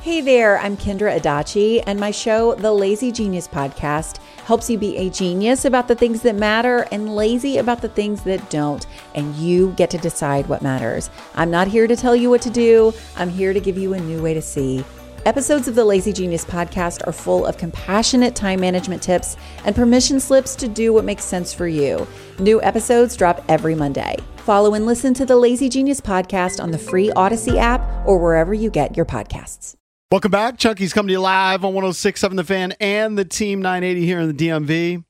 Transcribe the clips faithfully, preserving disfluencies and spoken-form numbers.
Hey there, I'm Kendra Adachi, and my show, The Lazy Genius Podcast, helps you be a genius about the things that matter and lazy about the things that don't, and you get to decide what matters. I'm not here to tell you what to do. I'm here to give you a new way to see. Episodes of the Lazy Genius Podcast are full of compassionate time management tips and permission slips to do what makes sense for you. New episodes drop every Monday. Follow and listen to the Lazy Genius Podcast on the free Odyssey app or wherever you get your podcasts. Welcome back. Chunky's coming to you live on one oh six point seven The Fan and the Team nine eighty here in the D M V.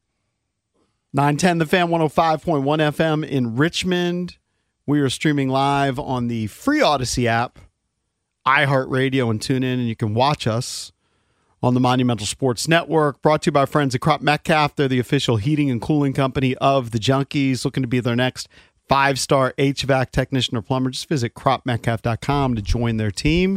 nine ten The Fan, one oh five point one F M in Richmond. We are streaming live on the free Odyssey app, iHeartRadio, and tune in, and you can watch us on the Monumental Sports Network. Brought to you by friends at Crop Metcalf. They're the official heating and cooling company of the Junkies. Looking to be their next five-star H V A C technician or plumber. Just visit crop metcalf dot com to join their team.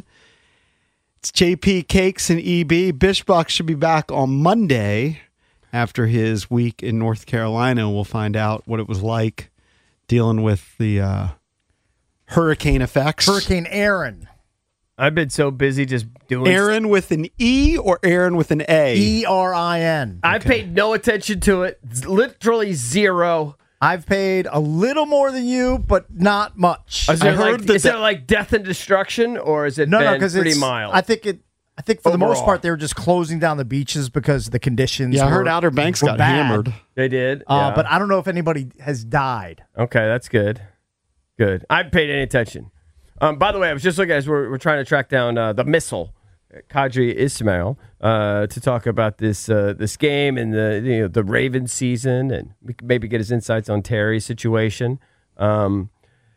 It's J P Cakes and E B. Bishbuck should be back on Monday after his week in North Carolina. We'll find out what it was like dealing with the uh, hurricane effects. Hurricane Aaron. I've been so busy just doing... Aaron with an E or Aaron with an A? E R I N. I Okay. paid no attention to it. Literally zero. I've paid a little more than you, but not much. Is, there I heard like, that is the- there like death and destruction, or is it no, been no, because pretty it's mild? I think it. I think for the most Overall. part they were just closing down the beaches because the conditions. Yeah, I heard were- Outer Banks were got bad. hammered. They did? Uh, Yeah. But I don't know if anybody has died. Okay, that's good. Good. I haven't paid any attention. Um, by the way, I was just looking as we're, we're trying to track down uh, the missile, Kadri Ismail, uh, to talk about this uh, this game and the you know, the Ravens season, and we could maybe get his insights on Terry's situation. Um,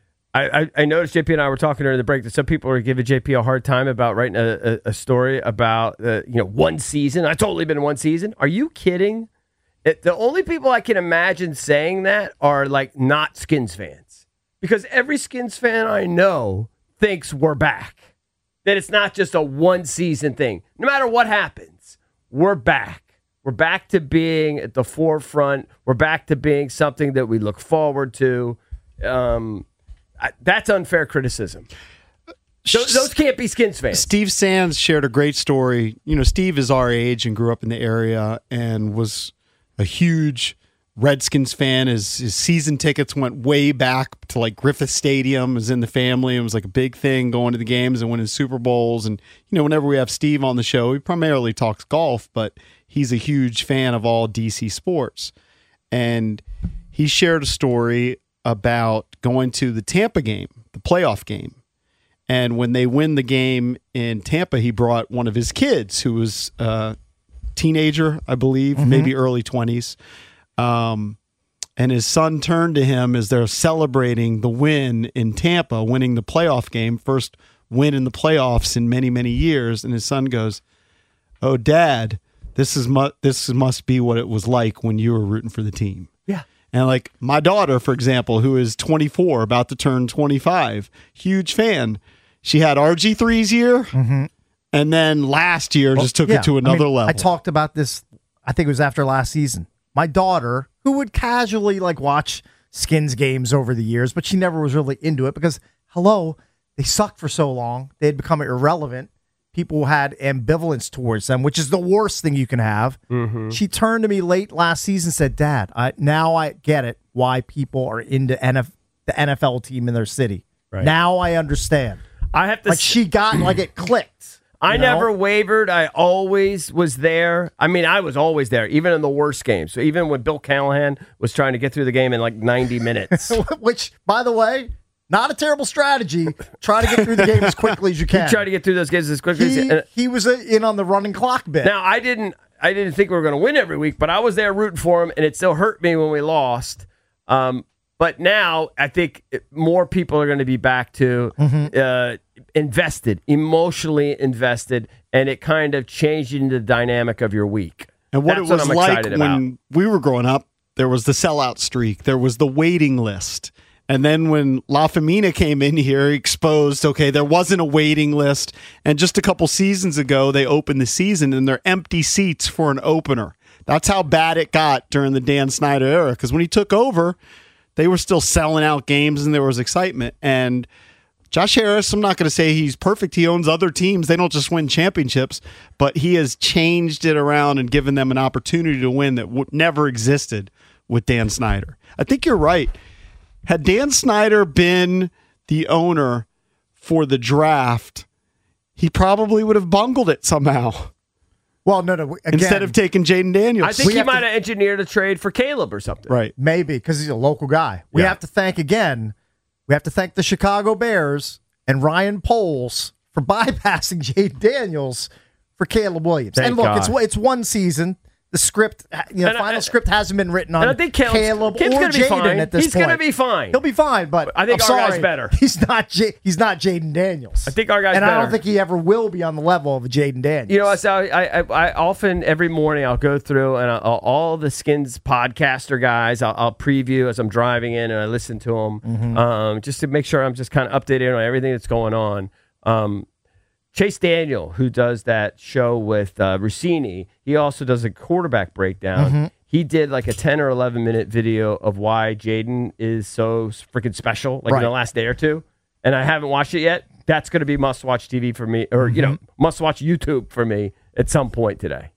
I, I, I noticed J P and I were talking during the break that some people are giving J P a hard time about writing a, a, a story about uh, you know one season. I've totally been in one season. Are you kidding? It, the only people I can imagine saying that are like not Skins fans, because every Skins fan I know thinks we're back. That it's not just a one season thing. No matter what happens, we're back. We're back to being at the forefront. We're back to being something that we look forward to. Um, I, that's unfair criticism. Those, those can't be Skins fans. Steve Sands shared a great story. You know, Steve is our age and grew up in the area and was a huge Redskins fan. His, his season tickets went way back to like Griffith Stadium. It was in the family. It was like a big thing going to the games and winning Super Bowls. And, you know, whenever we have Steve on the show, he primarily talks golf, but he's a huge fan of all D C sports. And he shared a story about going to the Tampa game, the playoff game. And when they win the game in Tampa, he brought one of his kids who was a teenager, I believe, mm-hmm. maybe early twenties. Um, and his son turned to him as they're celebrating the win in Tampa, winning the playoff game, first win in the playoffs in many, many years. And his son goes, "Oh, Dad, this is mu- this must be what it was like when you were rooting for the team." Yeah. And like my daughter, for example, who is twenty-four, about to turn twenty-five, huge fan. She had R G three's year, mm-hmm. and then last year Well, just took yeah. it to another I mean, level. I talked about this, I think it was after last season. My daughter, who would casually like watch Skins games over the years, but she never was really into it because, hello, they sucked for so long. They had become irrelevant. People had ambivalence towards them, which is the worst thing you can have. Mm-hmm. She turned to me late last season and said, "Dad, I, now I get it why people are into N F, the N F L team in their city. Right. Now I understand." I have to Like s- she got, like it clicked. I you know? never wavered. I always was there. I mean, I was always there, even in the worst games. So even when Bill Callahan was trying to get through the game in like ninety minutes. Which, by the way, not a terrible strategy. Try to get through the game as quickly as you can. You try to get through those games as quickly as He, you can. he was uh, in on the running clock bit. Now, I didn't I didn't think we were going to win every week, but I was there rooting for him, and it still hurt me when we lost. Um, but now I think it- more people are going to be back to Mm-hmm. uh, invested, emotionally invested, and it kind of changed into the dynamic of your week. And what That's it was I'm like excited when about. we were growing up, there was the sellout streak. There was the waiting list. And then when La Femina came in here, he exposed, okay, there wasn't a waiting list. And just a couple seasons ago, they opened the season and there are empty seats for an opener. That's how bad it got during the Dan Snyder era. Because when he took over, they were still selling out games and there was excitement. And Josh Harris, I'm not going to say he's perfect. He owns other teams. They don't just win championships, but he has changed it around and given them an opportunity to win that w- never existed with Dan Snyder. I think you're right. Had Dan Snyder been the owner for the draft, he probably would have bungled it somehow. Well, no, no. Again, Instead of taking Jaden Daniels. I think We he have might to- have engineered a trade for Caleb or something. Right. maybe because he's a local guy. We Yeah. have to thank again. We have to thank the Chicago Bears and Ryan Poles for bypassing Jade Daniels for Caleb Williams. Thank and look, God. it's it's one season. The script, you know, And I- final script hasn't been written on And I think Caleb's, Caleb Caleb's or gonna be Jaden fine. at this He's point. going to be fine. He'll be fine, but I think I'm our guy's sorry, better. He's not. J- he's not Jaden Daniels. I think our guy's and I don't better. think he ever will be on the level of Jaden Daniels. You know, so I, I, I often every morning I'll go through and I'll, all the Skins podcaster guys I'll, I'll preview as I'm driving in and I listen to them Mm-hmm. um, just to make sure I'm just kind of updated on everything that's going on. Um, Chase Daniel, who does that show with uh, Rossini, he also does a quarterback breakdown. Mm-hmm. He did like a ten or eleven minute video of why Jaden is so freaking special, like in the Right. last day or two. And I haven't watched it yet. That's going to be must watch T V for me, or, you know, Mm-hmm. must watch YouTube for me at some point today.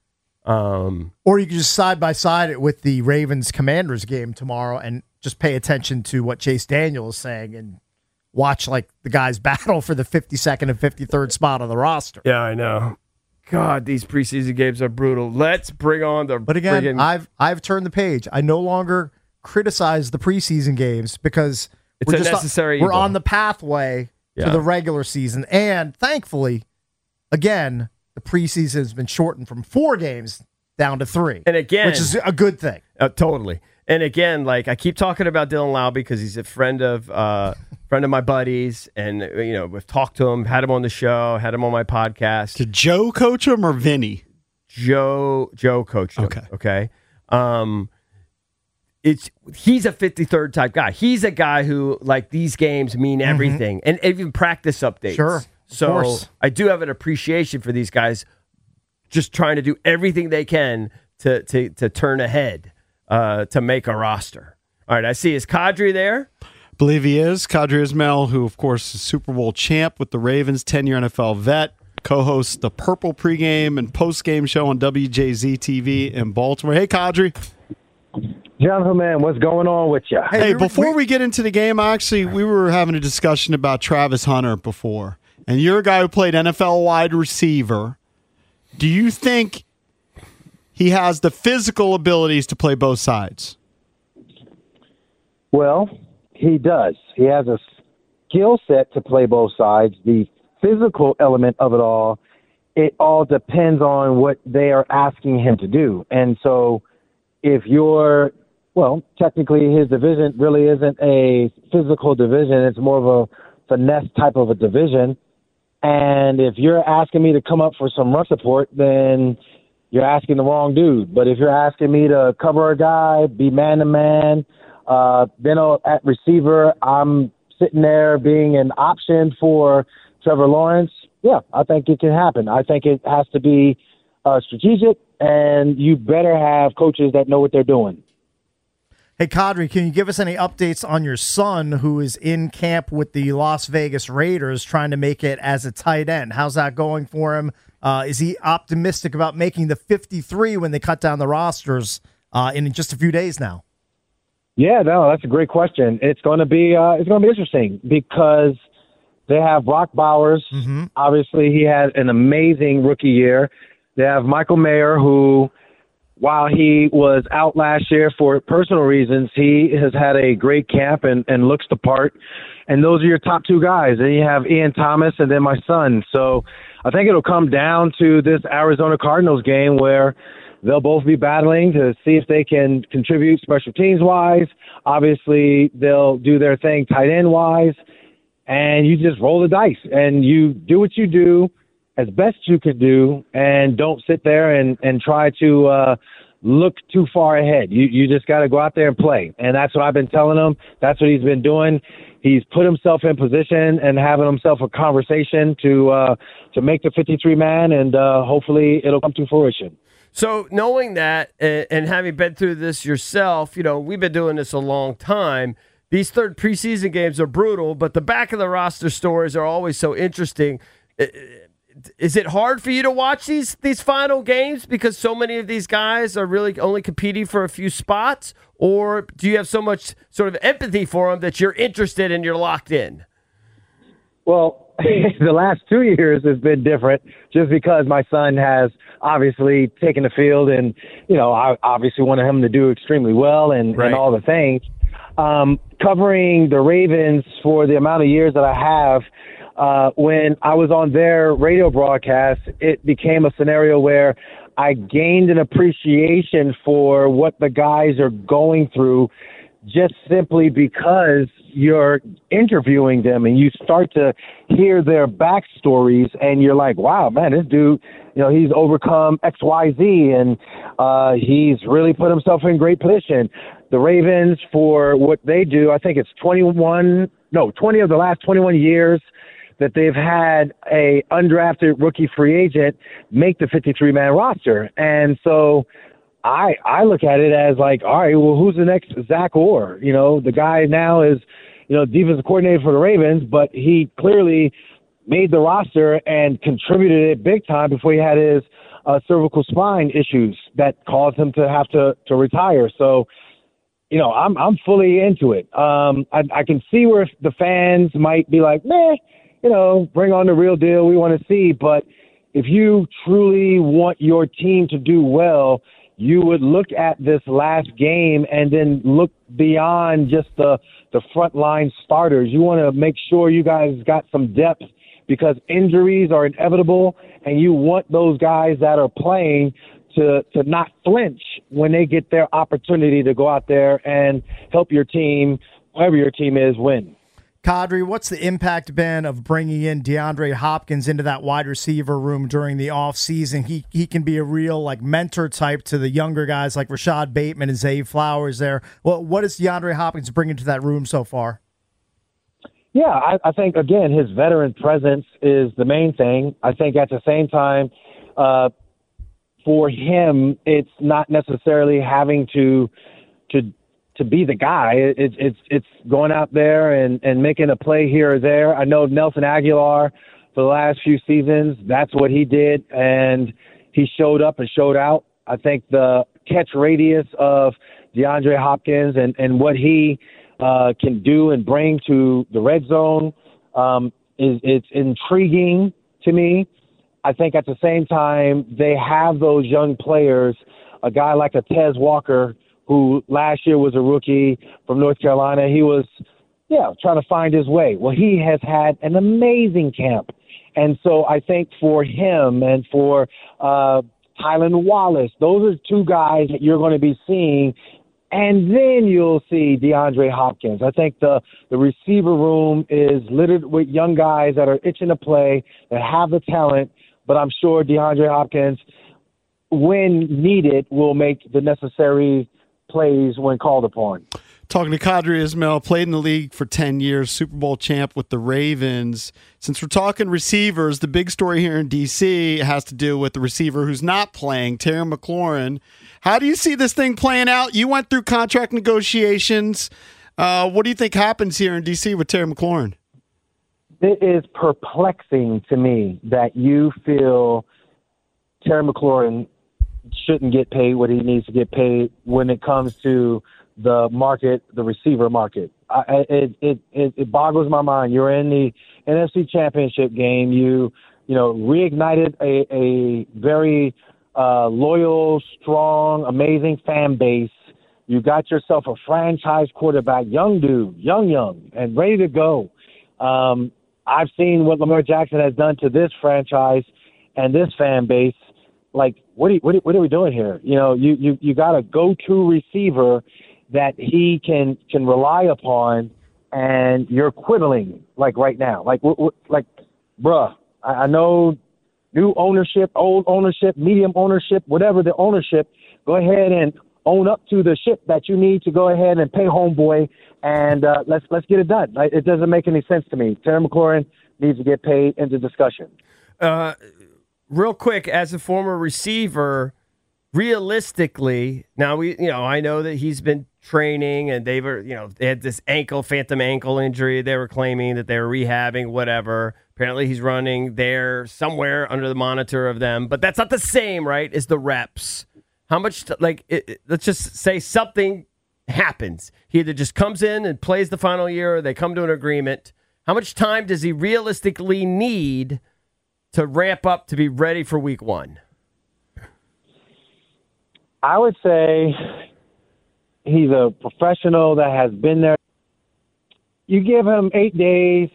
Um, Or you could just side by side it with the Ravens Commanders game tomorrow and just pay attention to what Chase Daniel is saying and watch like the guys battle for the fifty-second and fifty-third spot on the roster. yeah, I know. God, these preseason games are brutal. Let's bring on the. But again, friggin- I've I've turned the page. I no longer criticize the preseason games because It's we're a just necessary we're evil. on the pathway Yeah. to the regular season, and thankfully, again, the preseason has been shortened from four games down to three, And again- which is a good thing. Uh, totally. And again, like I keep talking about Dylan Lau because he's a friend of uh, friend of my buddies, and uh, you know we've talked to him, had him on the show, had him on my podcast. Did Joe coach him or Vinny? Joe Joe coached him. Okay. Okay. Um, it's he's a fifty-third type guy. He's a guy who like these games mean everything, and even practice updates. Mm-hmm. Sure, of So course. I do have an appreciation for these guys, just trying to do everything they can to to to turn ahead, uh, to make a roster. All right, I see. Is Kadri there? Believe he is. Kadri Ismail, who, of course, is Super Bowl champ with the Ravens, ten-year N F L vet, co-hosts the Purple pregame and postgame show on W J Z T V in Baltimore. Hey, Kadri. Gentlemen, what's going on with you? Hey, we- before we- we get into the game, actually, we were having a discussion about Travis Hunter before, and you're a guy who played N F L wide receiver. Do you think he has the physical abilities to play both sides? Well, he does. He has a skill set to play both sides. The physical element of it all, it all depends on what they are asking him to do. And so if you're, well, technically his division really isn't a physical division. It's more of a finesse type of a division. And if you're asking me to come up for some run support, then you're asking the wrong dude. But if you're asking me to cover a guy, be man-to-man, uh, then uh, at receiver, I'm sitting there being an option for Trevor Lawrence, yeah, I think it can happen. I think it has to be uh, strategic, and you better have coaches that know what they're doing. Hey, Kadri, can you give us any updates on your son who is in camp with the Las Vegas Raiders trying to make it as a tight end? How's that going for him? Uh, is he optimistic about making the fifty-three when they cut down the rosters uh, in just a few days now? Yeah, no, that's a great question. It's going to be uh, it's going to be interesting because they have Brock Bowers. Mm-hmm. Obviously, he had an amazing rookie year. They have Michael Mayer, who, while he was out last year for personal reasons, he has had a great camp and, and looks the part. And those are your top two guys. Then you have Ian Thomas and then my son. So I think it'll come down to this Arizona Cardinals game where they'll both be battling to see if they can contribute special teams wise. Obviously, they'll do their thing tight end wise. And you just roll the dice and you do what you do as best you can do, and don't sit there and, and try to uh, look too far ahead. You you just got to go out there and play. And that's what I've been telling him. That's what he's been doing. He's put himself in position and having himself a conversation to uh, to make the fifty-three man, and uh, hopefully it'll come to fruition. So knowing that and, and having been through this yourself, you know, we've been doing this a long time. these third preseason games are brutal, but the back of the roster stories are always so interesting. Is it hard for you to watch these these final games because so many of these guys are really only competing for a few spots, or do you have so much sort of empathy for them that you're interested and you're locked in? Well, the last two years has been different just because my son has obviously taken the field, and, you know, I obviously wanted him to do extremely well and, right. and all the things. Um, covering the Ravens for the amount of years that I have, uh, when I was on their radio broadcast, it became a scenario where I gained an appreciation for what the guys are going through just simply because you're interviewing them and you start to hear their backstories and you're like, wow, man, this dude, you know, he's overcome X, Y, Z and uh, he's really put himself in great position. The Ravens, for what they do, I think it's twenty-one, no, twenty of the last twenty-one years that they've had a undrafted rookie free agent make the fifty-three man roster. And so I I look at it as like, all right, well, who's the next Zach Orr? You know, the guy now is, you know, defensive coordinator for the Ravens, but he clearly made the roster and contributed it big time before he had his uh, cervical spine issues that caused him to have to, to retire. So, you know, I'm I'm fully into it. Um, I, I can see where the fans might be like, meh, you know, bring on the real deal. We want to see. But if you truly want your team to do well, you would look at this last game and then look beyond just the, the frontline starters. You want to make sure you guys got some depth because injuries are inevitable, and you want those guys that are playing to, to not flinch when they get their opportunity to go out there and help your team, whoever your team is, win. Kadri, what's the impact been of bringing in DeAndre Hopkins into that wide receiver room during the offseason? He he can be a real like mentor type to the younger guys like Rashad Bateman and Zay Flowers there. Well, what is DeAndre Hopkins bringing to that room so far? Yeah, I, I think, again, his veteran presence is the main thing. I think at the same time, uh, for him, it's not necessarily having to to to be the guy. It's it's it's going out there and, and making a play here or there. I know Nelson Aguilar for the last few seasons, that's what he did, and he showed up and showed out. I think the catch radius of DeAndre Hopkins and, and what he uh, can do and bring to the red zone um, is it's intriguing to me. I think at the same time, they have those young players, a guy like a Tez Walker, who last year was a rookie from North Carolina. He was, yeah, trying to find his way. Well, he has had an amazing camp. And so I think for him and for uh, Tylan Wallace, those are two guys that you're going to be seeing. And then you'll see DeAndre Hopkins. I think the, the receiver room is littered with young guys that are itching to play, that have the talent. But I'm sure DeAndre Hopkins, when needed, will make the necessary plays when called upon. Talking to Qadry Ismail, played in the league for ten years, Super Bowl champ with the Ravens. Since we're talking receivers, the big story here in D C has to do with the receiver who's not playing, Terry McLaurin. How do you see this thing playing out? You went through contract negotiations. Uh, what do you think happens here in D C with Terry McLaurin? It is perplexing to me that you feel Terry McLaurin shouldn't get paid what he needs to get paid when it comes to the market, the receiver market. I, it, it, it, it boggles my mind. You're in the N F C Championship game. You, you know, reignited a, a very uh, loyal, strong, amazing fan base. You got yourself a franchise quarterback, young dude, young, young, and ready to go. Um, I've seen what Lamar Jackson has done to this franchise and this fan base. Like, what are, you, what, are, what are we doing here? You know, you, you, you got a go-to receiver that he can can rely upon, and you're quibbling like right now. Like, w- w- like, bruh, I, I know new ownership, old ownership, medium ownership, whatever the ownership. Go ahead and own up to the ship that you need to go ahead and pay homeboy, and uh, let's let's get it done. Like, it doesn't make any sense to me. Terry McLaurin needs to get paid into discussion. Uh, real quick, as a former receiver, realistically, now we you know I know that he's been training, and they were, you know, they had this ankle, phantom ankle injury. They were claiming that they were rehabbing, whatever. Apparently he's running there somewhere under the monitor of them, but that's not the same, right, as the reps. How much, t- like, it, it, let's just say something happens. He either just comes in and plays the final year, or they come to an agreement. How much time does he realistically need to ramp up to be ready for week one? I would say he's a professional that has been there. You give him eight days.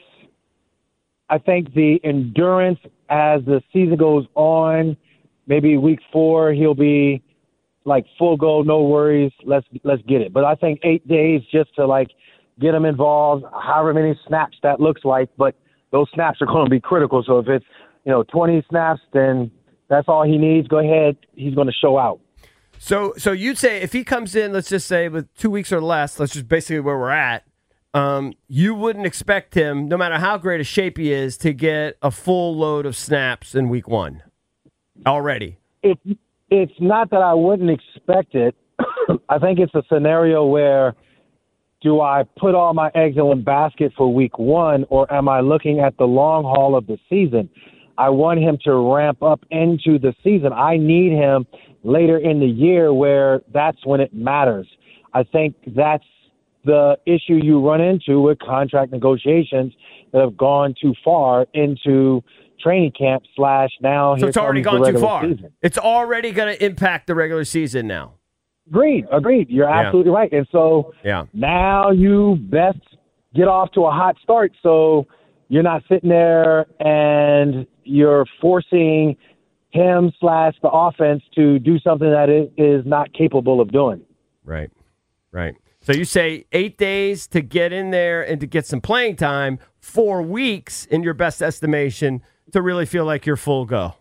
I think the endurance as the season goes on, maybe week four, he'll be like full go, no worries. Let's let's get it. But I think eight days just to like get him involved, however many snaps that looks like. But those snaps are going to be critical. So if it's, you know, twenty snaps, then that's all he needs. Go ahead. He's going to show out. So so you'd say if he comes in, let's just say with two weeks or less, that's just basically where we're at, um, you wouldn't expect him, no matter how great a shape he is, to get a full load of snaps in week one already. It, it's not that I wouldn't expect it. I think it's a scenario where do I put all my eggs in one basket for week one, or am I looking at the long haul of the season? I want him to ramp up into the season. I need him later in the year where that's when it matters. I think that's the issue you run into with contract negotiations that have gone too far into training camp slash now. So it's already gone too far. Season. It's already going to impact the regular season now. Agreed. Agreed. You're Yeah. absolutely right. And so Yeah. now you best get off to a hot start so you're not sitting there and you're forcing him slash the offense to do something that it is not capable of doing. Right, right. So you say eight days to get in there and to get some playing time, four weeks in your best estimation to really feel like you're full go.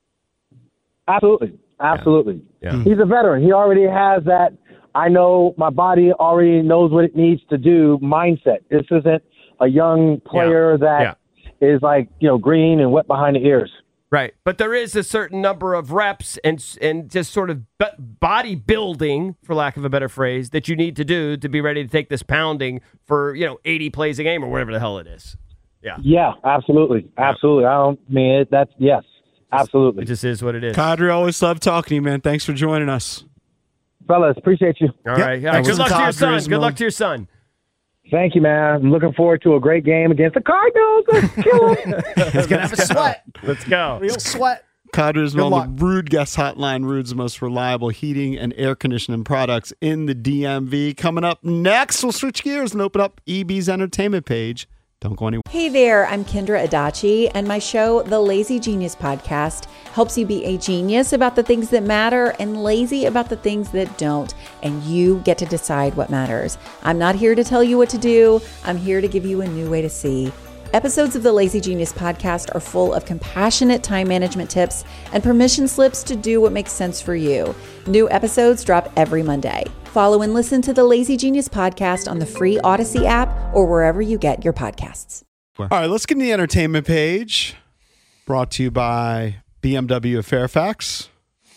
Absolutely. Absolutely. Yeah. Yeah. He's a veteran. He already has that, I know my body already knows what it needs to do mindset. This isn't a young player Yeah. that Yeah. is like, you know, green and wet behind the ears. Right, but there is a certain number of reps and and just sort of body building, for lack of a better phrase, that you need to do to be ready to take this pounding for, you know, eighty plays a game or whatever the hell it is. Yeah, Yeah, absolutely, absolutely. I don't I mean it, that's yes, absolutely. it just is what it is. Kadri, always love talking to you, man. Thanks for joining us. Fellas, appreciate you. All right, all right. Good luck to your son. Good luck to your son. Thank you, man. I'm looking forward to a great game against the Cardinals. Let's kill them. He's going to have a sweat. Let's go. Real sweat. Kadri's Good on luck. the Rude Guest Hotline, Rude's most reliable heating and air conditioning products in the D M V. Coming up next, we'll switch gears and open up E B's entertainment page. Don't go anywhere. Hey there, I'm Kendra Adachi, and my show, The Lazy Genius Podcast, helps you be a genius about the things that matter and lazy about the things that don't, and you get to decide what matters. I'm not here to tell you what to do. I'm here to give you a new way to see. Episodes of the Lazy Genius Podcast are full of compassionate time management tips and permission slips to do what makes sense for you. New episodes drop every Monday. Follow and listen to the Lazy Genius Podcast on the free Odyssey app or wherever you get your podcasts. All right, let's get in the entertainment page. Brought to you by B M W of Fairfax.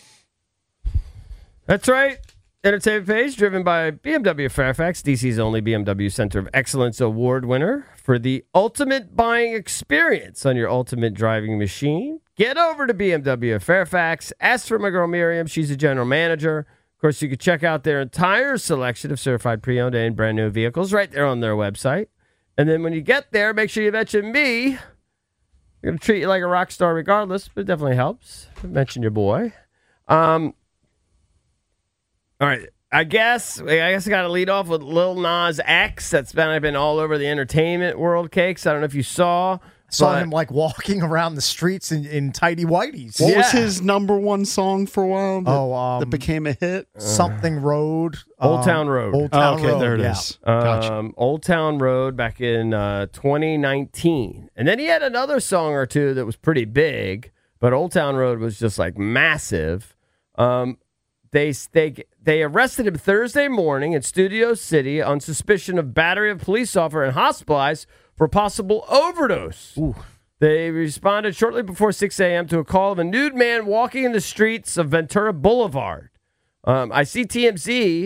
That's right. Entertainment page driven by B M W Fairfax, D C's only B M W Center of Excellence Award winner for the ultimate buying experience on your ultimate driving machine. Get over to B M W Fairfax. Ask for my girl Miriam. She's a general manager. Of course, you can check out their entire selection of certified pre-owned and brand new vehicles right there on their website. And then when you get there, make sure you mention me. They're going to treat you like a rock star regardless, but it definitely helps. Mention your boy. Um, all right. I guess I guess I got to lead off with Lil Nas X. That's been, been all over the entertainment world, Cakes. I don't know if you saw. Saw but- him like walking around the streets in, in tidy whities. What was Yeah. his number one song for a while that, Oh, um, that became a hit? Something Road. Old um, Town Road. Old Oh, Town okay, Road. there it yeah. is. Gotcha. Um, Old Town Road back in uh, twenty nineteen. And then he had another song or two that was pretty big, but Old Town Road was just like massive. Um, they, they, they arrested him Thursday morning in Studio City on suspicion of battery of a police officer and hospitalized for possible overdose. They responded shortly before six a.m. to a call of a nude man walking in the streets of Ventura Boulevard. Um, I see T M Z,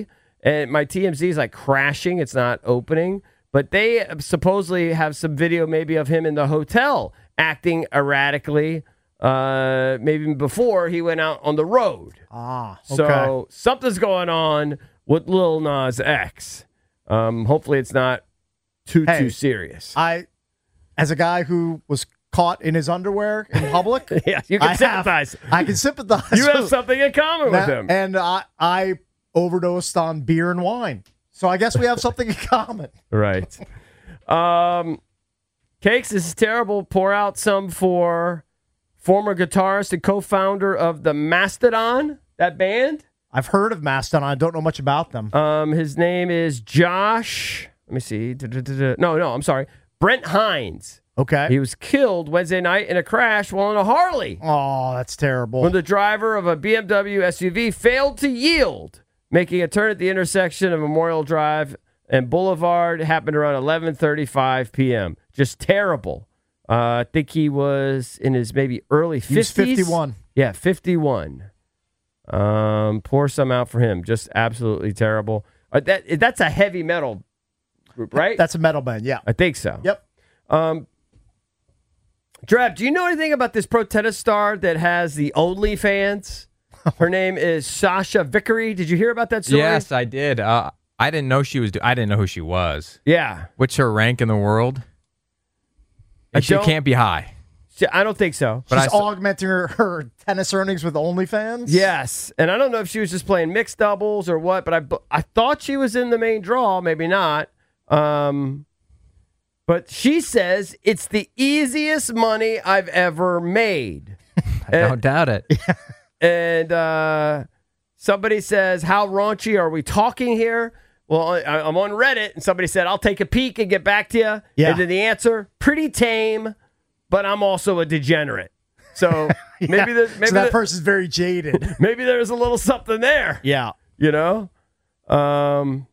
and my T M Z is like crashing. It's not opening. But they supposedly have some video maybe of him in the hotel acting erratically, uh, maybe before he went out on the road. Ah, okay. So something's going on with Lil Nas X. Um, hopefully it's not too, Hey, too serious. I, as a guy who was caught in his underwear in public, yeah, you can I sympathize. Have, I can sympathize. You have with- something in common with That- him. And I, I overdosed on beer and wine. So I guess we have something in common. Right. Um, Cakes, this is terrible. Pour out some for former guitarist and co-founder of the Mastodon, that band. I've heard of Mastodon. I don't know much about them. Um, his name is Josh. Let me see. Da-da-da-da. No, no, I'm sorry. Brent Hines. Okay. He was killed Wednesday night in a crash while on a Harley Oh, that's terrible. when the driver of a B M W S U V failed to yield, making a turn at the intersection of Memorial Drive and Boulevard. It happened around eleven thirty-five p.m. Just terrible. Uh, I think he was in his maybe early He was fifties. fifty-one. Yeah, fifty-one. Um, pour some out for him. Just absolutely terrible. Uh, that that's a heavy metal group, right? That's a metal band, yeah. I think so. Yep. Um, Drab, do you know anything about this pro tennis star that has the OnlyFans? Her name is Sasha Vickery. Did you hear about that story? Yes, I did. Uh, I didn't know she was. Do- I didn't know who she was. Yeah. What's her rank in the world? I Like, she don't- can't be high. She- I don't think so. But She's I saw- augmenting her, her tennis earnings with OnlyFans? Yes, and I don't know if she was just playing mixed doubles or what, but I I thought she was in the main draw, maybe not. Um, but she says it's the easiest money I've ever made. I don't doubt it. And uh, somebody says, how raunchy are we talking here? Well, I, I'm on Reddit, and somebody said, I'll take a peek and get back to you. Yeah. And then the answer, pretty tame, but I'm also a degenerate. So Yeah. maybe the, maybe so that the- person's very jaded. maybe there's a little something there. Yeah. You know? Um,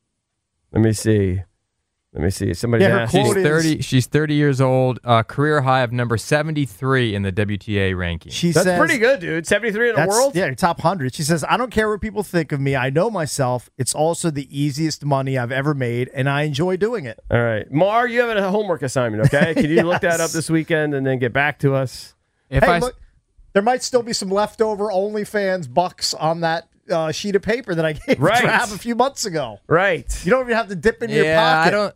let me see. Let me see. Somebody Yeah, her asked. quote She's is- thirty. She's thirty years old. Uh, career high of number seventy-three in the W T A ranking. She That's says, pretty good, dude. seventy-three in the That's, world? Yeah, your top one hundred. She says, I don't care what people think of me. I know myself. It's also the easiest money I've ever made, and I enjoy doing it. All right. Mar, you have a homework assignment, okay? Can you look that up Yes. this weekend and then get back to us? if hey, I look, there might still be some leftover OnlyFans bucks on that uh, sheet of paper that I gave Right. Trav a few months ago. Right. You don't even have to dip into your yeah, pocket. I don't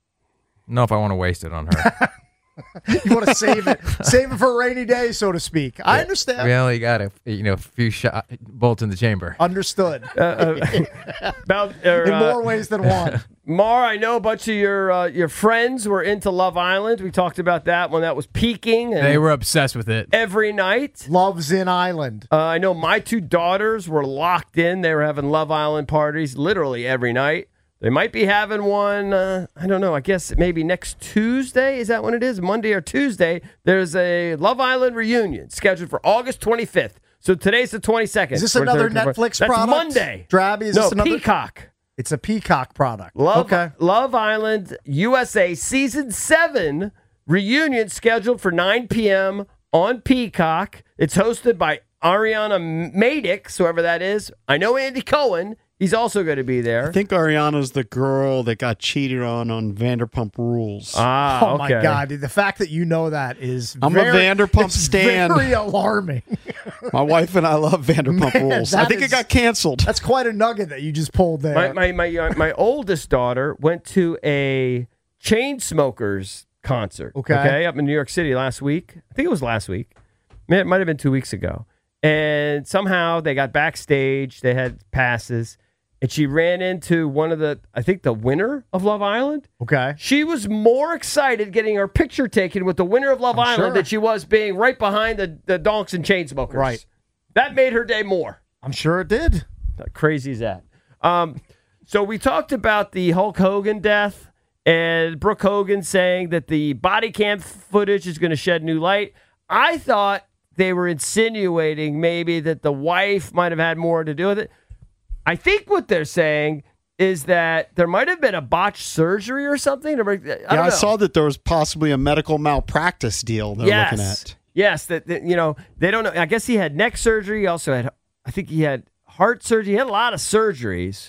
know if I want to waste it on her. You want to save it, save it for a rainy day, so to speak. I understand. We only got a you know a few shot bolts in the chamber. Understood. Uh, uh, about, or, In uh, more ways than one. Mar, I know a bunch of your uh, your friends were into Love Island. We talked about that when that was peaking. And They were obsessed with it. every night. Love's in Island. Uh, I know my two daughters were locked in. They were having Love Island parties literally every night. They might be having one, uh, I don't know, I guess maybe next Tuesday. Is that when it is? Monday or Tuesday. There's a Love Island reunion scheduled for August twenty-fifth. So today's the twenty-second. Is this another Netflix That's product? Monday. Drabby, is no, this another? Peacock. It's a Peacock product. Love, Okay. Love Island U S A Season seven reunion scheduled for nine p.m. on Peacock. It's hosted by Ariana Madix, whoever that is. I know Andy Cohen. He's also going to be there. I think Ariana's the girl that got cheated on on Vanderpump Rules. Ah, Oh okay. my God, dude, the fact that you know that is I'm a very, Vanderpump it's stan. very alarming. My wife and I love Vanderpump Man, Rules. I that think is- it got canceled. That's quite a nugget that you just pulled there. My my my uh, my oldest daughter went to a chain smokers concert. Okay. Okay, up in New York City last week. I think it was last week. Man, it might have been two weeks ago. And somehow they got backstage. They had passes, and she ran into one of the, I think, the winner of Love Island. okay. She was more excited getting her picture taken with the winner of Love I'm Island sure. than she was being right behind the the donks and chain smokers. Right. That made her day more. I'm sure it did. How crazy is that? Um, so we talked about the Hulk Hogan death and Brooke Hogan saying that the body cam footage is going to shed new light. I thought they were insinuating maybe that the wife might have had more to do with it. I think what they're saying is that there might have been a botched surgery or something. I don't yeah, know. I saw that there was possibly a medical malpractice deal they're yes. looking at. Yes, that, that you know they don't know. I guess he had neck surgery. He also had, I think he had heart surgery. He had a lot of surgeries.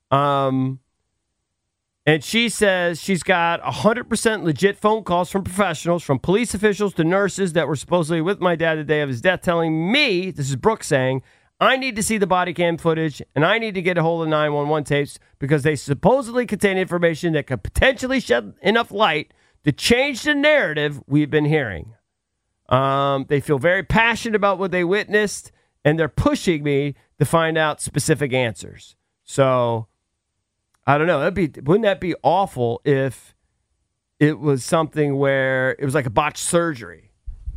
Um, and she says she's got one hundred percent legit phone calls from professionals, from police officials to nurses that were supposedly with my dad the day of his death, telling me, this is Brooke saying, I need to see the body cam footage and I need to get a hold of nine one one tapes because they supposedly contain information that could potentially shed enough light to change the narrative we've been hearing. Um, they feel very passionate about what they witnessed, and they're pushing me to find out specific answers. So, I don't know. That'd be, wouldn't that be awful if it was something where it was like a botched surgery,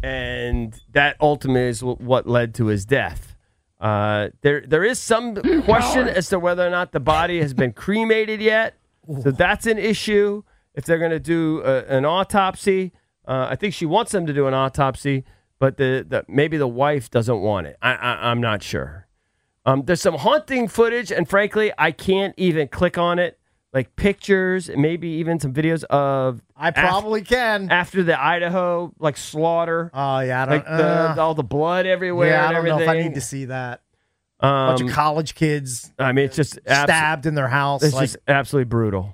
and that ultimately is what led to his death? Uh, there, there is some question as to whether or not the body has been cremated yet. So that's an issue. If they're going to do a, an autopsy, uh, I think she wants them to do an autopsy, but the, the maybe the wife doesn't want it. I, I, I'm not sure. Um, there's some haunting footage, and frankly, I can't even click on it. Like pictures, and maybe even some videos of. I probably af- can after the Idaho like slaughter. Oh yeah, I don't. Like the, uh, all the blood everywhere. yeah, I and don't know everything. if I need to see that. Um, Bunch of college kids. I mean, it's just abs- stabbed in their house. It's like, just absolutely brutal.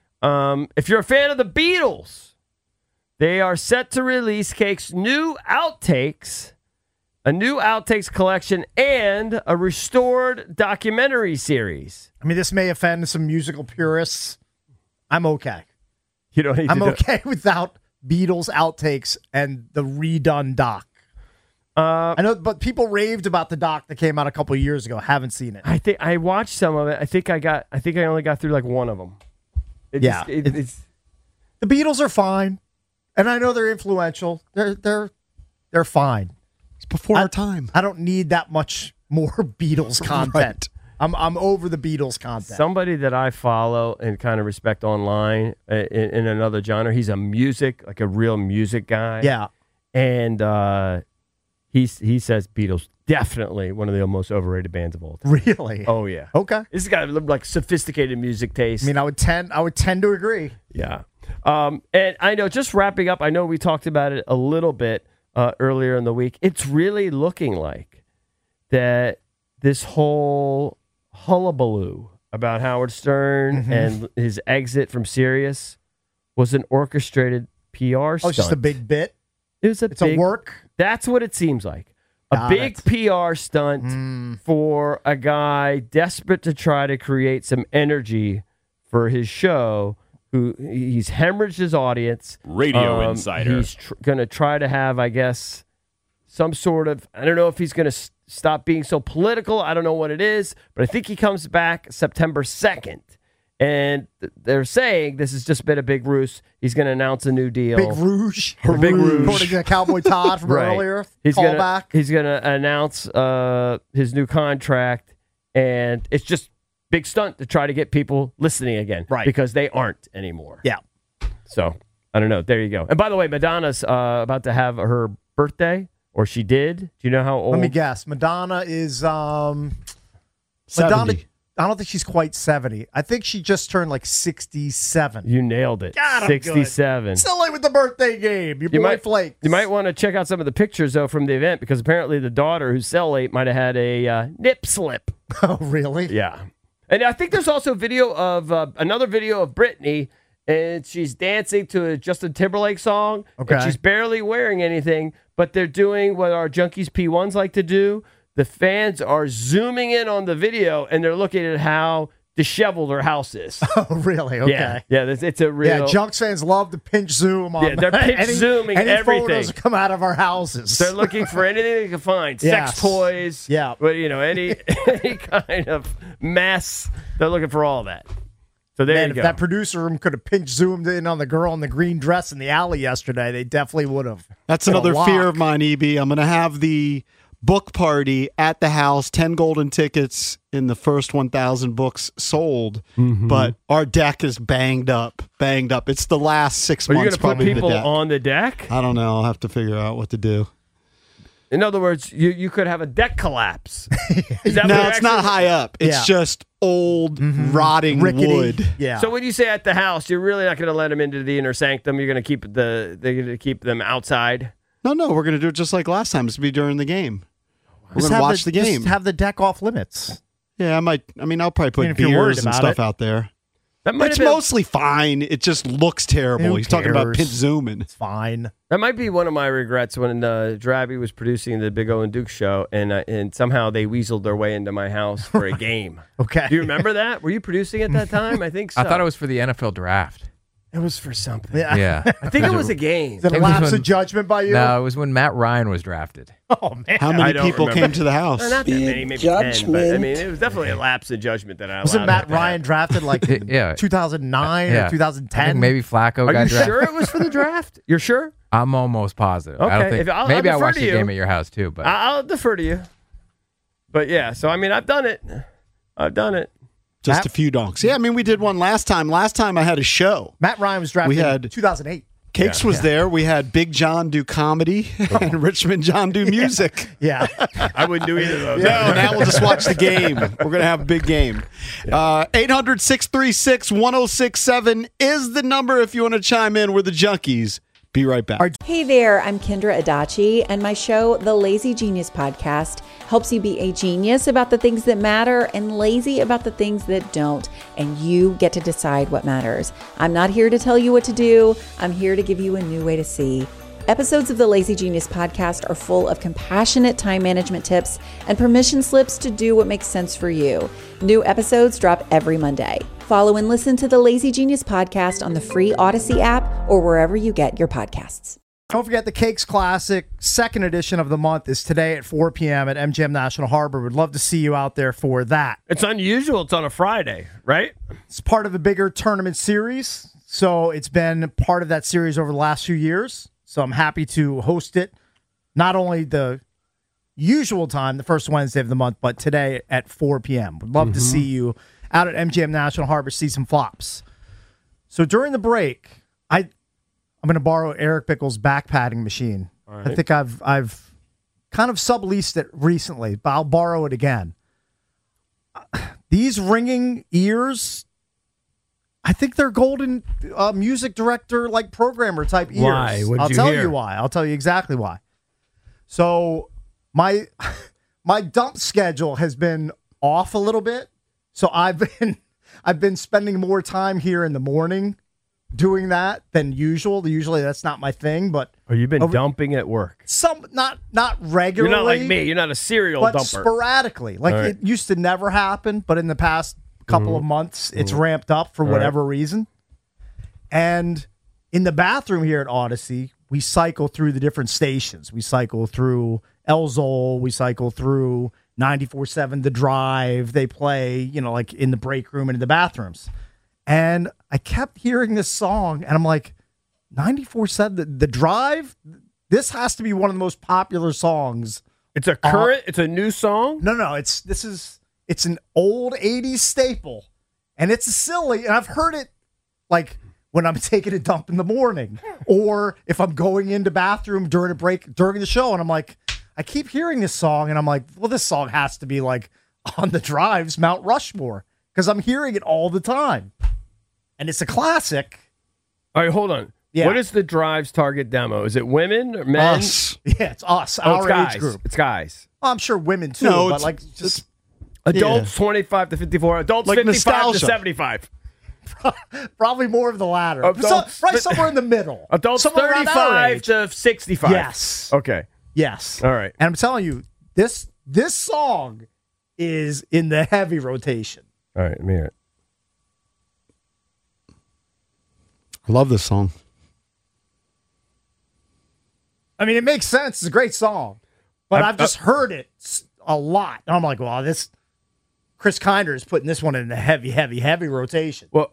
Um, if you're a fan of the Beatles, they are set to release Cake's new outtakes, a new outtakes collection, and a restored documentary series. I mean, this may offend some musical purists. I'm okay. You don't need I'm to do okay without Beatles outtakes and the redone doc. Uh, I know, but people raved about the doc that came out a couple of years ago. Haven't seen it. I think I watched some of it. I think I got. I think I only got through like one of them. It Yeah, just, it, it- it's The Beatles are fine, and I know they're influential. They're they're they're fine. It's before I- our time. I don't need that much more Beatles content. Right. I'm I'm over the Beatles content. somebody that I follow and kind of respect online uh, in, in another genre. He's a music, like a real music guy. yeah, and uh, he's he says Beatles definitely one of the most overrated bands of all time. really. Oh yeah. Okay. This has got like sophisticated music taste. I mean, I would tend I would tend to agree. Yeah. Um, and I know, just wrapping up, I know we talked about it a little bit uh, earlier in the week. It's really looking like that this whole hullabaloo about Howard Stern Mm-hmm. and his exit from Sirius was an orchestrated P R Oh, stunt. it's just a big bit. It was a It's big, a work. That's what it seems like. A Got big it. P R stunt Mm. for a guy desperate to try to create some energy for his show. Who he's hemorrhaged his audience. Radio Um, Insider. He's tr- going to try to have, I guess, some sort of. I don't know if he's going to s- stop being so political. I don't know what it is, but I think he comes back September second. And th- they're saying this has just been a big ruse. He's going to announce a new deal. Big Rouge. Or Big Rouge. According to Cowboy Todd from Right. earlier. He's Call gonna back. he's gonna announce uh, his new contract, and it's just big stunt to try to get people listening again, Right. Because they aren't anymore. Yeah. So I don't know. There you go. And by the way, Madonna's uh, about to have her birthday, or she did. Do you know how old? Let me guess. Madonna is um Madonna. seventy. I don't think she's quite seventy. I think she just turned like sixty-seven. You nailed it. God, I'm good. Sixty-seven. Silly with the birthday game. Your You boy might, Flakes. you might want to check out some of the pictures though from the event, because apparently the daughter who's cell eight might have had a uh, nip slip. Oh, really? Yeah. And I think there's also video of uh, another video of Britney, and she's dancing to a Justin Timberlake song. Okay. And she's barely wearing anything, but they're doing what our Junkies P ones like to do. The fans are zooming in on the video, and they're looking at how disheveled her house is. Oh, really? Okay. Yeah. Yeah, it's, it's a real. Yeah, Junks fans love to pinch zoom on Yeah, they're pinch any, zooming any everything. photos that come out of our houses. They're looking for anything they can find. Yes. Sex toys. Yeah. But, you know, any any kind of mess. They're looking for all that. So there Man, you if go. that producer room could have pinch zoomed in on the girl in the green dress in the alley yesterday, they definitely would have. That's Been a another lock. fear of mine, E B. I'm going to have the book party at the house, ten golden tickets in the first one thousand books sold, Mm-hmm. but our deck is banged up, banged up. It's the last six Are you months going to put probably people the deck. on the deck? I don't know. I'll have to figure out what to do. In other words, you, you could have a deck collapse. Is that No, what it's actually- not high up. It's Yeah. just old, rotting Rickety. wood. Yeah. So when you say at the house, you're really not going to let them into the inner sanctum. You're going to keep the they're going to keep them outside. No, no, we're going to do it just like last time. It's going to be during the game. We're Just going to have watch the, game. Just have the deck off limits. Yeah, I might. I mean, I'll probably put I mean, if you're worried beers and about stuff it. out there. That might It's have been, mostly fine. It just looks terrible. Who He's talking about cares? pit zooming. It's fine. that might be one of my regrets when uh, Drabby was producing the Big O and Duke show, and uh, and somehow they weaseled their way into my house for a game. Okay. Do you remember that? Were you producing at that time? I think so. I thought it was for the N F L draft. It was for something. Yeah. Yeah. I think it was a game. Is it a It was lapse when- of judgment by you? No, it was when Matt Ryan was drafted. Oh, man. How I many don't people remember. came to the house? Uh, Not that many, maybe ten, but I Judgment. mean, it was definitely a lapse in judgment that I Wasn't allowed Matt that to Ryan happen. drafted like in Yeah. two thousand nine Yeah. or two thousand ten? I think maybe Flacco Are got you drafted. sure it was for the draft? You're sure? I'm almost positive. I Okay, don't think. if- I'll- maybe I'll I defer watched to the you. game at your house too, but I- I'll defer to you. But yeah, so I mean, I've done it. I've done it. Just Matt- a few donks. Yeah, I mean, we did one last time. Last time I had a show. Matt Ryan was drafted We had- in two thousand eight. Cakes was there. We had Big John do comedy and Richmond John do music. Yeah. I wouldn't do either of those. No, now we'll just watch the game. We're going to have a big game. Uh, eight hundred, six three six, one oh six seven is the number if you want to chime in. We're the Junkies. Be right back. Hey there, I'm Kendra Adachi, and my show, The Lazy Genius Podcast, helps you be a genius about the things that matter and lazy about the things that don't, and you get to decide what matters. I'm not here to tell you what to do. I'm here to give you a new way to see. Episodes of the Lazy Genius Podcast are full of compassionate time management tips and permission slips to do what makes sense for you. New episodes drop every Monday. Follow and listen to the Lazy Genius Podcast on the free Odyssey app or wherever you get your podcasts. Don't forget the Cakes Classic, second edition of the month, is today at four p.m. at M G M National Harbor. Would love to see you out there for that. It's unusual. It's on a Friday, right? It's part of a bigger tournament series, so it's been part of that series over the last few years. So I'm happy to host it, not only the usual time, the first Wednesday of the month, but today at four p.m. Would love to see you out at M G M National Harbor, see some flops. So during the break, I, I'm going to borrow Eric Bickle's back padding machine. I think I've I've kind of subleased it recently, but I'll borrow it again. These ringing ears, I think they're golden uh, music director, like programmer type ears. Why? What'd I'll you tell hear? you why. I'll tell you exactly why. So my my dump schedule has been off a little bit. So I've been I've been spending more time here in the morning doing that than usual. Usually that's not my thing, but Or you've been Over- dumping at work. some not not You're regularly. not like me. You're not a serial but dumper. sporadically. Like All right. it used to never happen, but in the past couple of months, it's ramped up for right. whatever reason. And in the bathroom here at Odyssey, we cycle through the different stations. We cycle through El Zol. We cycle through ninety-four seven The Drive. They play, you know, like in the break room and in the bathrooms. And I kept hearing this song, and I'm like, ninety-four seven The, the Drive? This has to be one of the most popular songs. It's a current. it's a new song. No, no, it's this is it's an old eighties staple, and it's silly. And I've heard it like when I'm taking a dump in the morning, or if I'm going into bathroom during a break during the show, and I'm like, I keep hearing this song, and I'm like, well, this song has to be like on the Drive's Mount Rushmore because I'm hearing it all the time, and it's a classic. All right, hold on. Yeah. What is the Drive's target demo? Is it women or men? Us. Yeah, it's us, Oh, our it's guys. age group. It's guys. Well, I'm sure women too, No, but it's- like just Adults twenty-five to fifty-four. Adults Like fifty-five nostalgia. to seventy-five. probably more of the latter. Adults- So- right somewhere in the middle. Adults Somewhere around our thirty-five age. to sixty-five. Yes. Okay. Yes. All right. And I'm telling you, this this song is in the heavy rotation. All right. Let me hear it. I love this song. I mean, it makes sense. It's a great song, but I- I've just heard it s- a lot. And I'm like, wow, this Chris Kinder is putting this one in the heavy, heavy, heavy rotation. Well,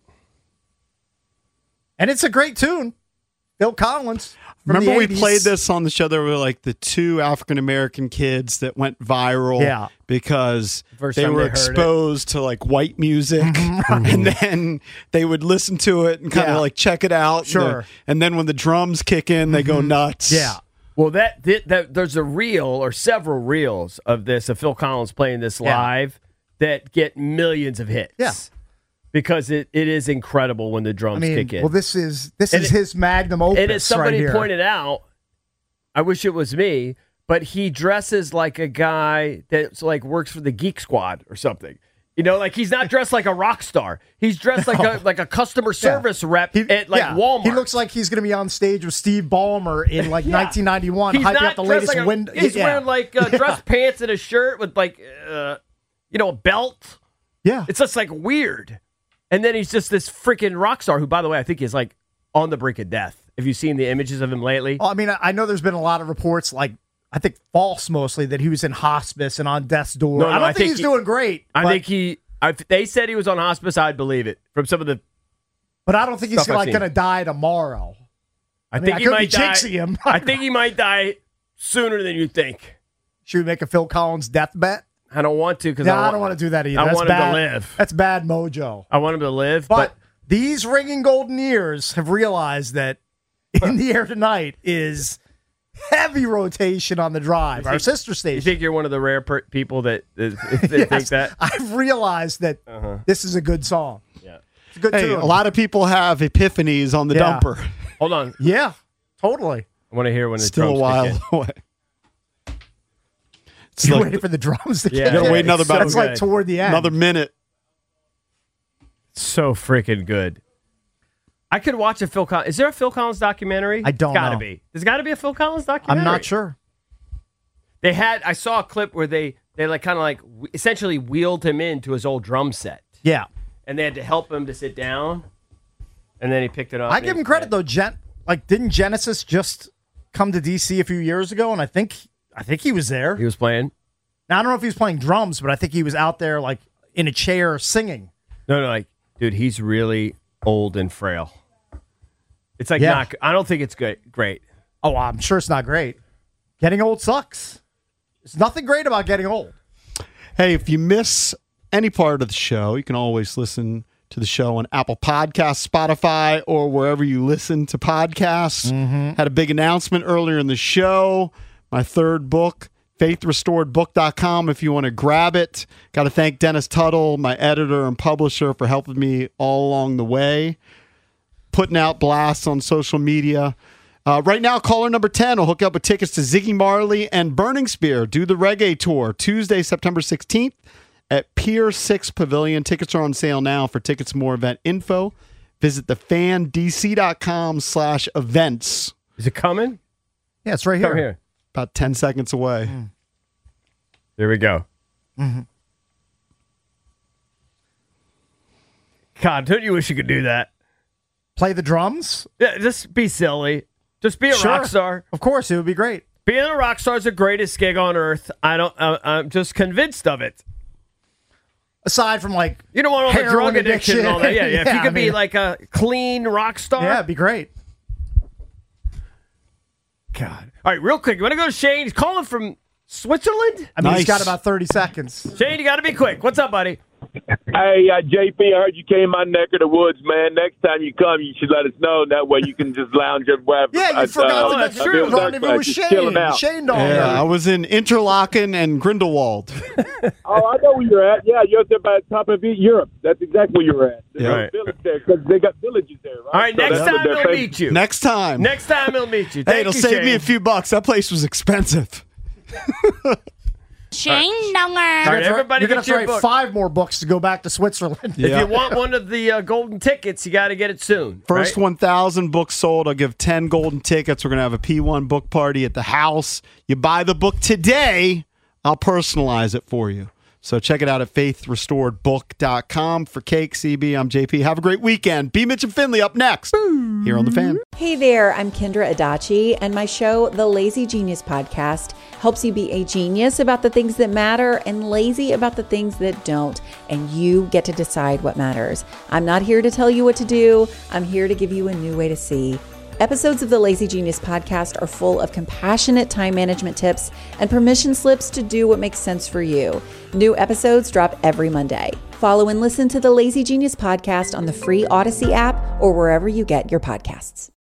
And it's a great tune. Phil Collins. from Remember the we eighties. played this on the show? There were like the two African American kids that went viral Yeah. because First they time were they heard it. exposed to like white music, and then they would listen to it and kind of Yeah. like check it out. Sure. And, the- and then when the drums kick in, they go nuts. Yeah. well, that, that, that there's a reel or several reels of this of Phil Collins playing this Yeah. live that get millions of hits. Yeah. Because it, it is incredible when the I drums mean, kick in. well, this is this And is it- his magnum opus and as somebody right here. pointed out, I wish it was me, but he dresses like a guy that's like works for the Geek Squad or something. You know, like he's not dressed like a rock star. He's dressed like a like a customer service Yeah. rep He- at like yeah. Walmart. He looks like he's going to be on stage with Steve Ballmer in like Yeah. nineteen ninety-one, He's hyping not up the dressed latest like a- window. He's yeah. wearing like uh, dress pants and a shirt with like, uh, you know, a belt. yeah. It's just like weird. And then he's just this freaking rock star who, by the way, I think is like on the brink of death. Have you seen the images of him lately? Well, I mean, I- I know there's been a lot of reports, like I think false mostly, that he was in hospice and on death's door. No, no, I don't I think, think he's he- doing great. I but, think he. If they said he was on hospice, I'd believe it from some of the. but I don't think he's stuff I've like seen. going to die tomorrow. I, I mean, think I he could might be die. jinxing him. I think he might die sooner than you think. Should we make a Phil Collins death bet? I don't want to because No, I, I don't want to do that either. I That's want him to bad. live. That's bad mojo. I want him to live, But, but, these ringing golden ears have realized that In the Air Tonight is heavy rotation on the drive. Our sister you station. think you're one of the rare per- people that, that, that think Yes, that? I've realized that Uh-huh. this is a good song. Yeah. It's a good Hey, tune. a lot of people have epiphanies on the Yeah. dumper. Hold on. Yeah, totally. I want to hear when the Still a drums while kick in. away. It's You're like waiting for the drums to Yeah. kick You gotta in. wait another So about- it's like good. toward the end. another minute. So freaking good. I could watch a Phil Collins. Is there a Phil Collins documentary? I don't It's gotta know. be. There's got to be a Phil Collins documentary. I'm not sure. They had. I saw a clip where they they like kind of like w- essentially wheeled him into his old drum set, Yeah. and they had to help him to sit down, and then he picked it up. I and give he- him credit though. Gen- like, didn't Genesis just come to D C a few years ago? And I think I think he was there. He was playing. Now, I don't know if he was playing drums, but I think he was out there like in a chair singing. No, no, like, dude, he's really old and frail. It's like Yeah. not. I don't think it's good. Great. Oh, I'm sure it's not great. Getting old sucks. There's nothing great about getting old. Hey, if you miss any part of the show, you can always listen to the show on Apple Podcasts, Spotify, or wherever you listen to podcasts. Had a big announcement earlier in the show. My third book, faith restored book dot com, if you want to grab it. Got to thank Dennis Tuttle, my editor and publisher, for helping me all along the way. Putting out blasts on social media. Uh, right now, caller number ten will hook up with tickets to Ziggy Marley and Burning Spear. Do the reggae tour Tuesday, September sixteenth at Pier six Pavilion. Tickets are on sale now. For tickets, more event info, visit the fan d c dot com slash events. Is it coming? Yeah, it's right here. Come here. About ten seconds away. There we go. Mm-hmm. God, don't you wish you could do that? Play the drums? Yeah, just be silly. Just be a Sure. rock star. Of course, it would be great. Being a rock star is the greatest gig on earth. I don't. I, I'm just convinced of it. Aside from like, You don't want all the Heroin drug addiction, and all that. Yeah, yeah. If Yeah, you could I be mean- like a clean rock star. yeah, it'd be great. God. All right, real quick. You want to go to Shane? He's calling from Switzerland. I mean, Nice. he's got about thirty seconds. Shane, you got to be quick. What's up, buddy? Hey, uh, J P, I heard you came my neck of the woods, man. Next time you come, you should let us know. That way you can just lounge and web. Yeah, you uh, forgot uh, to that's mention true. the rendezvous with Just chilling Shane. out. Shane Dog. Yeah, I was in Interlaken and Grindelwald. Oh, I know where you're at. Yeah, you're up there by the top of Europe. That's exactly where you're at. There's Yeah. a village there because they got villages there, right? All right, So next that's what time they're he'll famous- meet you. Next time. Next time he'll meet you. hey, Thank it'll you, save Shane. me a few bucks. That place was expensive. Shane Donger. All right, You're gonna- everybody you're going get to your write book. five more books to go back to Switzerland. Yeah. If you want one of the uh, golden tickets, you got to get it soon. First right? one thousand books sold. I'll give ten golden tickets. We're going to have a P one book party at the house. You buy the book today, I'll personalize it for you. So check it out at faith restored book dot com. For Cake, C B, I'm J P. Have a great weekend. B. Mitch and Finley up next here on The Fan. Hey there, I'm Kendra Adachi, and my show, The Lazy Genius Podcast, helps you be a genius about the things that matter and lazy about the things that don't, and you get to decide what matters. I'm not here to tell you what to do. I'm here to give you a new way to see. Episodes of the Lazy Genius Podcast are full of compassionate time management tips and permission slips to do what makes sense for you. New episodes drop every Monday. Follow and listen to the Lazy Genius Podcast on the free Odyssey app or wherever you get your podcasts.